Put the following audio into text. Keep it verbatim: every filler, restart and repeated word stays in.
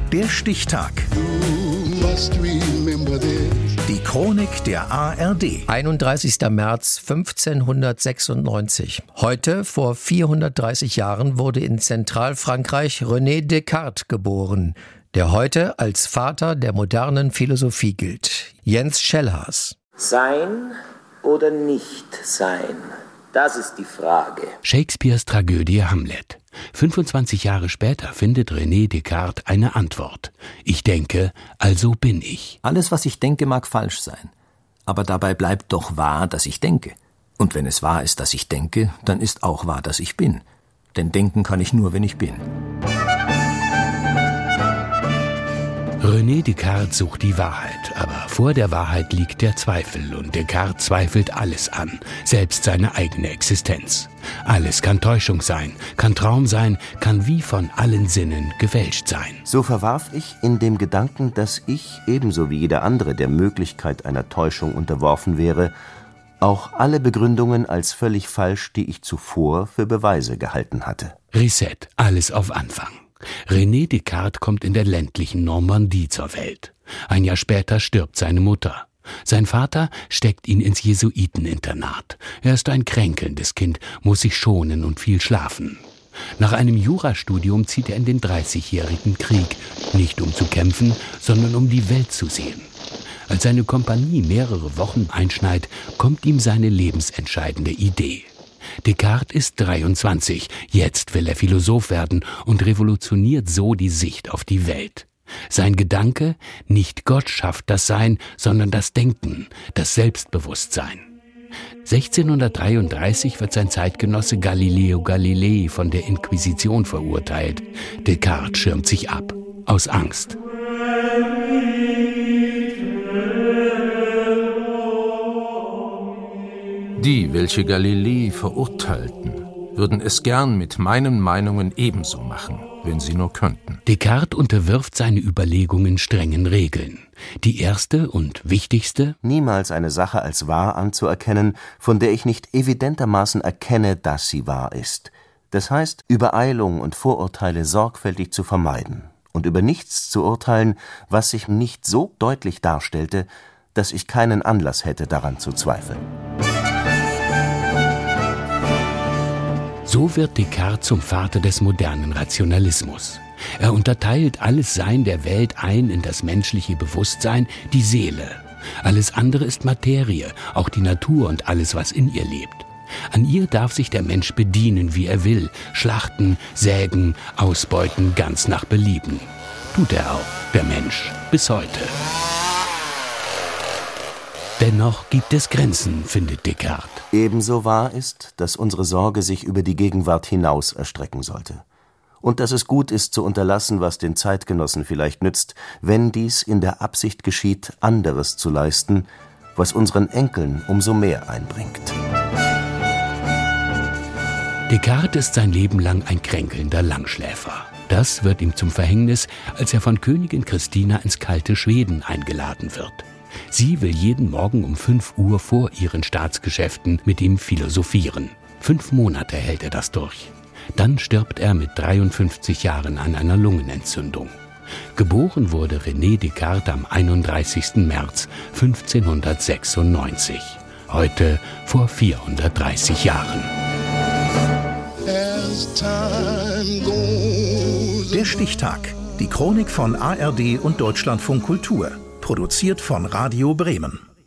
Der Stichtag. Die Chronik der A R D. einunddreißigster März fünfzehnhundertsechsundneunzig. Heute, vor vierhundertdreißig Jahren, wurde in Zentralfrankreich René Descartes geboren, der heute als Vater der modernen Philosophie gilt. Jens Schellhaas. Sein oder nicht sein? Das ist die Frage. Shakespeares Tragödie Hamlet. fünfundzwanzig Jahre später findet René Descartes eine Antwort. Ich denke, also bin ich. Alles, was ich denke, mag falsch sein. Aber dabei bleibt doch wahr, dass ich denke. Und wenn es wahr ist, dass ich denke, dann ist auch wahr, dass ich bin. Denn denken kann ich nur, wenn ich bin. René Descartes sucht die Wahrheit, aber vor der Wahrheit liegt der Zweifel und Descartes zweifelt alles an, selbst seine eigene Existenz. Alles kann Täuschung sein, kann Traum sein, kann wie von allen Sinnen gefälscht sein. So verwarf ich in dem Gedanken, dass ich, ebenso wie jeder andere der Möglichkeit einer Täuschung unterworfen wäre, auch alle Begründungen als völlig falsch, die ich zuvor für Beweise gehalten hatte. Reset, alles auf Anfang. René Descartes kommt in der ländlichen Normandie zur Welt. Ein Jahr später stirbt seine Mutter. Sein Vater steckt ihn ins Jesuiteninternat. Er ist ein kränkelndes Kind, muss sich schonen und viel schlafen. Nach einem Jurastudium zieht er in den Dreißigjährigen Krieg, nicht um zu kämpfen, sondern um die Welt zu sehen. Als seine Kompanie mehrere Wochen einschneit, kommt ihm seine lebensentscheidende Idee. Descartes ist dreiundzwanzig, jetzt will er Philosoph werden und revolutioniert so die Sicht auf die Welt. Sein Gedanke, nicht Gott schafft das Sein, sondern das Denken, das Selbstbewusstsein. sechzehnhundertdreiunddreißig wird sein Zeitgenosse Galileo Galilei von der Inquisition verurteilt. Descartes schirmt sich ab, aus Angst. Die, welche Galilei verurteilten, würden es gern mit meinen Meinungen ebenso machen, wenn sie nur könnten. Descartes unterwirft seine Überlegungen strengen Regeln. Die erste und wichtigste: Niemals eine Sache als wahr anzuerkennen, von der ich nicht evidentermaßen erkenne, dass sie wahr ist. Das heißt, Übereilung und Vorurteile sorgfältig zu vermeiden und über nichts zu urteilen, was sich nicht so deutlich darstellte, dass ich keinen Anlass hätte, daran zu zweifeln. So wird Descartes zum Vater des modernen Rationalismus. Er unterteilt alles Sein der Welt ein in das menschliche Bewusstsein, die Seele. Alles andere ist Materie, auch die Natur und alles, was in ihr lebt. An ihr darf sich der Mensch bedienen, wie er will, schlachten, sägen, ausbeuten, ganz nach Belieben. Tut er auch, der Mensch, bis heute. Dennoch gibt es Grenzen, findet Descartes. Ebenso wahr ist, dass unsere Sorge sich über die Gegenwart hinaus erstrecken sollte. Und dass es gut ist, zu unterlassen, was den Zeitgenossen vielleicht nützt, wenn dies in der Absicht geschieht, anderes zu leisten, was unseren Enkeln umso mehr einbringt. Descartes ist sein Leben lang ein kränkelnder Langschläfer. Das wird ihm zum Verhängnis, als er von Königin Christina ins kalte Schweden eingeladen wird. Sie will jeden Morgen um fünf Uhr vor ihren Staatsgeschäften mit ihm philosophieren. Fünf Monate hält er das durch. Dann stirbt er mit dreiundfünfzig Jahren an einer Lungenentzündung. Geboren wurde René Descartes am einunddreißigsten März fünfzehnhundertsechsundneunzig. Heute vor vierhundertdreißig Jahren. Der Stichtag. Die Chronik von A R D und Deutschlandfunk Kultur. Produziert von Radio Bremen.